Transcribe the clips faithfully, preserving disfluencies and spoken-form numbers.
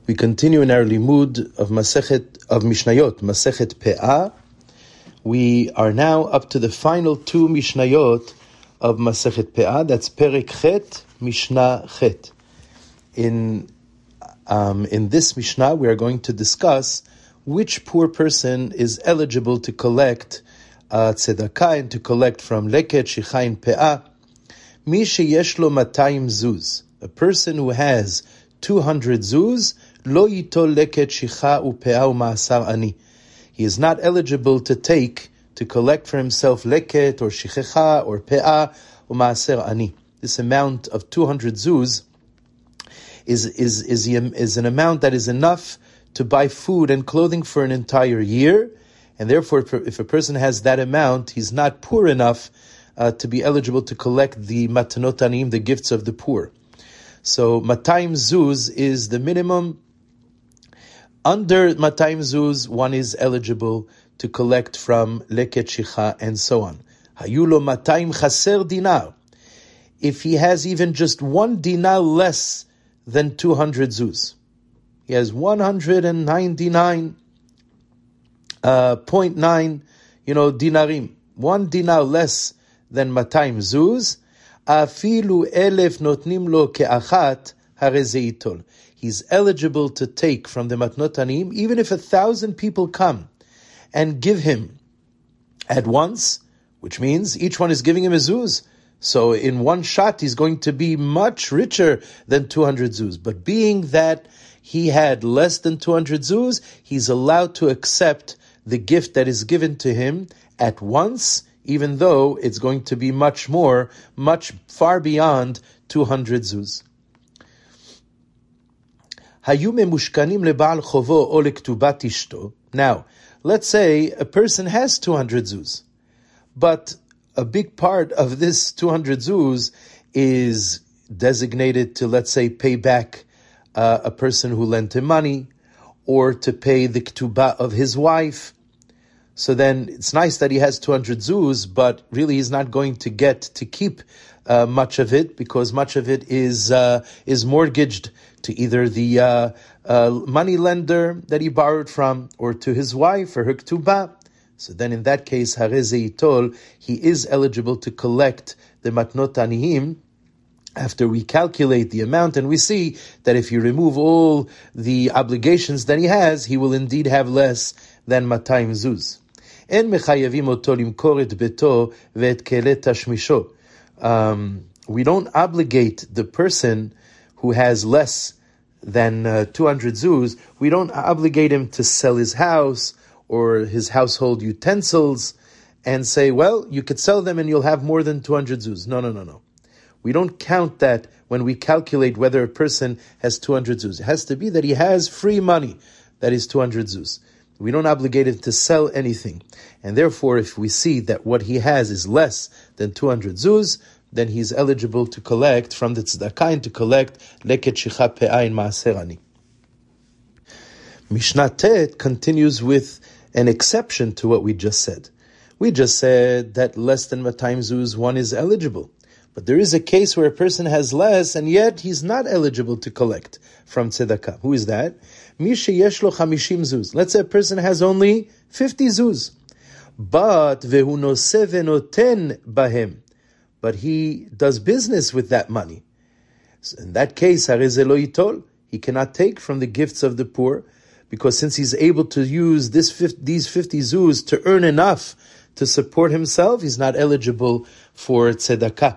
We continue in our limud of Masechet of Mishnayot, Masechet Pe'ah. We are now up to the final two Mishnayot of Masechet Pe'ah. That's Perek Chet, Mishnah Chet. In um, in this Mishnah, we are going to discuss which poor person is eligible to collect uh, tzedakah and to collect from leket, shichayin, pe'ah. Mi sheyesh lo matayim zuz, a person who has two hundred zuz, lo yitol leket, shicha, u'pe'ah, u'ma'asar ani. He is not eligible to take, to collect for himself leket, or shichecha, or pe'ah, u'ma'asar ani. This amount of two hundred zuz is, is, is, is an amount that is enough to buy food and clothing for an entire year, and therefore if a person has that amount, he's not poor enough uh, to be eligible to collect the matanot aniyim, the gifts of the poor. So matayim zuz is the minimum. Under matayim zuz, one is eligible to collect from leket, shicha, and so on. Hayulo matayim chaser dinar. If he has even just one dinar less than two hundred zuz, he has one hundred ninety-nine point nine, you know, dinarim, one dinar less than matayim zuz. Afilu elef notnim lo ke'achat harezeitol. He's eligible to take from the matnot aniyim, even if a thousand people come and give him at once, which means each one is giving him a zuz. So in one shot, he's going to be much richer than two hundred zuz. But being that he had less than two hundred zuz, he's allowed to accept the gift that is given to him at once, even though it's going to be much more, much far beyond two hundred zuz. Now, let's say a person has two hundred zuz, but a big part of this two hundred zuz is designated to, let's say, pay back uh, a person who lent him money, or to pay the ketubah of his wife. So then it's nice that he has two hundred zuz, but really he's not going to get to keep uh, much of it, because much of it is uh, is mortgaged to either the uh, uh, money lender that he borrowed from, or to his wife or her ketubah. So then in that case, harezeitol, he is eligible to collect the matnot aniyim after we calculate the amount, and we see that if you remove all the obligations that he has, he will indeed have less than matayim zuz. En mechayavim oto limkor et beto ve'et kele tashmisho. We don't obligate the person who has less than uh, two hundred zuz, we don't obligate him to sell his house or his household utensils and say, well, you could sell them and you'll have more than two hundred zuz. No, no, no, no. We don't count that when we calculate whether a person has two hundred zuz. It has to be that he has free money, that is two hundred zuz. We don't obligate him to sell anything. And therefore, if we see that what he has is less than two hundred zuz, then he's eligible to collect from the tzedakah and to collect leket, shicha, pe'ah, and ma'aser ani. Mishnah Tet continues with an exception to what we just said. We just said that less than matayim zuz, one is eligible. But there is a case where a person has less, and yet he's not eligible to collect from tzedakah. Who is that? Mi sheyesh lo chamishim zuz. Let's say a person has only fifty zuz. But vehu noseh venoten bahem. But he does business with that money. So in that case, hareze lo yitol. He cannot take from the gifts of the poor, because since he's able to use this these fifty zuz to earn enough to support himself, he's not eligible for tzedakah.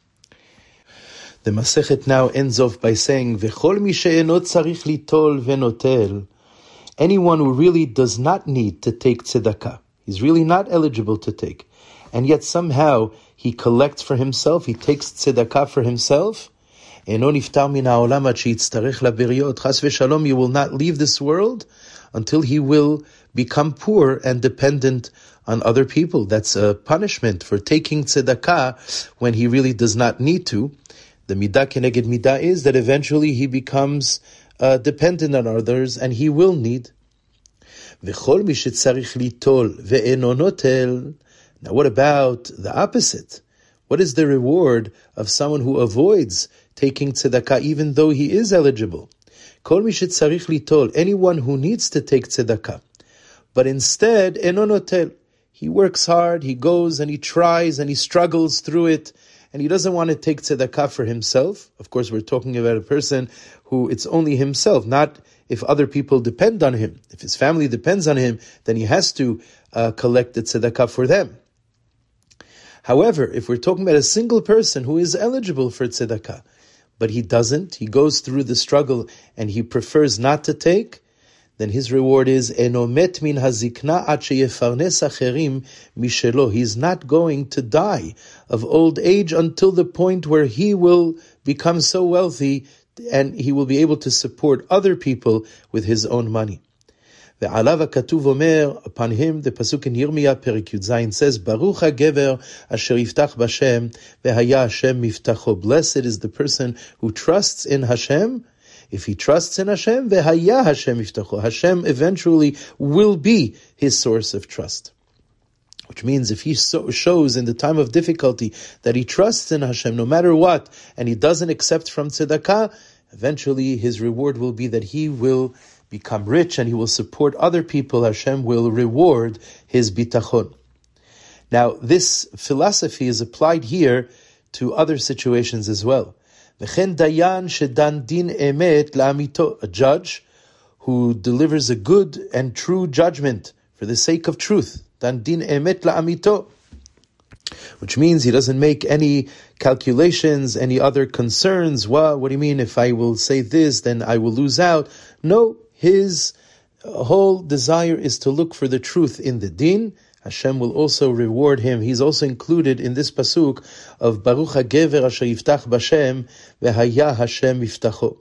The Masechet now ends off by saying, V'chol mi she'eno tzarich litol v'notel. Anyone who really does not need to take tzedakah, he's really not eligible to take, and yet somehow he collects for himself, he takes tzedakah for himself, Eno niftar min ha'olam ad sheyitztarech laberiot. Chas v'shalom, you will not leave this world until he will become poor and dependent on other people. That's a punishment for taking tzedakah when he really does not need to. The midah keneged midah is that eventually he becomes uh, dependent on others and he will need. V'chol mi shetzarich litol ve'eno notel. Now what about the opposite? What is the reward of someone who avoids taking tzedakah even though he is eligible? Kol mi shetzarich litol, anyone who needs to take tzedakah, but instead, eno notel, he works hard, he goes and he tries and he struggles through it, and he doesn't want to take tzedakah for himself. Of course, we're talking about a person who it's only himself, not if other people depend on him. If his family depends on him, then he has to uh, collect the tzedakah for them. However, if we're talking about a single person who is eligible for tzedakah, but he doesn't, he goes through the struggle and he prefers not to take, then his reward is eno met min hazikna ad sheyefarnes acherim mishelo. He's not going to die of old age until the point where he will become so wealthy and he will be able to support other people with his own money. Ve'alav hakatuv omer, upon him, the pasuk in Yirmiyah Perek Yud Zayin says, Baruch hagever asher yiftach b'Hashem ve'haya Hashem miftacho. Blessed is the person who trusts in Hashem. If he trusts in Hashem, ve'haya Hashem miftacho. Hashem eventually will be his source of trust. Which means if he so shows in the time of difficulty that he trusts in Hashem no matter what, and he doesn't accept from tzedakah, eventually his reward will be that he will become rich and he will support other people. Hashem will reward his bitachon. Now, this philosophy is applied here to other situations as well. V'chen dayan shedan din emet la'amito, a judge who delivers a good and true judgment for the sake of truth. Dan din emet la'amito, which means he doesn't make any calculations, any other concerns. Well, what do you mean if I will say this, then I will lose out? No, his whole desire is to look for the truth in the din. Hashem will also reward him. He's also included in this pasuk of Baruch hagever asher yiftach b'Hashem ve'haya Hashem yiftacho.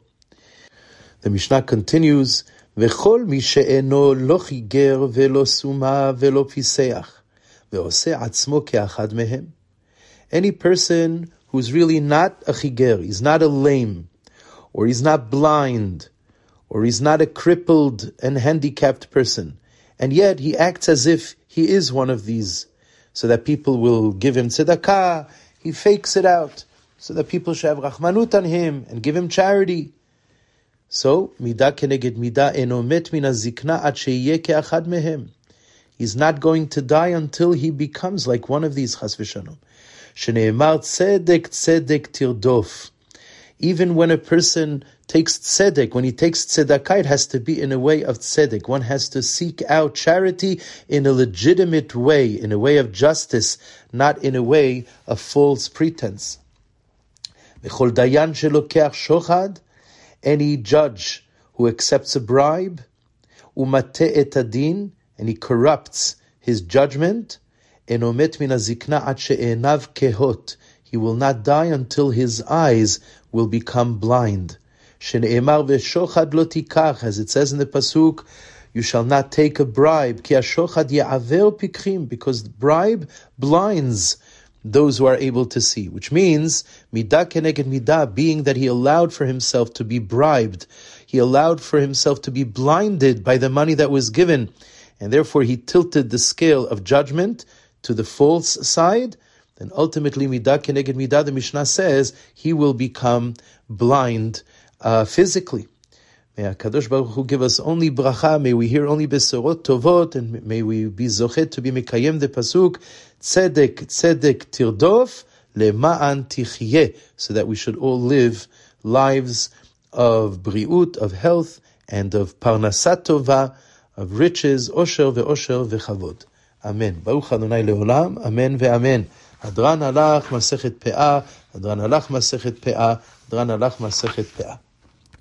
The Mishnah continues, V'chol mi she'eno lo chiger ve'lo suma ve'lo piseach ve'oseh atzmo ke'achad mehem. Any person who's really not a chiger, he's not a lame, or he's not blind, or he's not a crippled and handicapped person, and yet he acts as if he is one of these, so that people will give him tzedakah. He fakes it out, so that people should have rachmanut on him and give him charity. So, midah keneged midah eno met min hazikna ad sheyeh ke'achad mehem. He's not going to die until he becomes like one of these, chas v'shalom. Shneimar tzedek tzedek tirdof. Even when a person takes tzedek, when he takes tzedakah, it has to be in a way of tzedek. One has to seek out charity in a legitimate way, in a way of justice, not in a way of false pretense. V'chol dayan shelokeach shochad, any judge who accepts a bribe, umate et adin, and he corrupts his judgment, enomet min hazikna ad she'enav kehot, he will not die until his eyes will become blind. Shene'emar ve'shochad lo tikach, as it says in the pasuk, you shall not take a bribe, ki hashochad ya'aver pikchim, because the bribe blinds those who are able to see. Which means, midah keneged midah, being that he allowed for himself to be bribed, he allowed for himself to be blinded by the money that was given, and therefore he tilted the scale of judgment to the false side, then ultimately, midah keneged midah, the Mishnah says, he will become blind uh, physically. May HaKadosh Baruch Hu give us only bracha, may we hear only besorot tovot, and may we be zochet to be mekayem the pasuk, tzedek, tzedek tirdof, lema'an tichyeh, so that we should all live lives of briut, of health, and of parnasat tova, of riches, osher ve'osher ve'chavod. Amen. Baruch Adonai leolam, amen ve'amen. Hadran halach masechet pe'ah, Hadran halach masechet pe'ah, Hadran halach masechet pe'ah.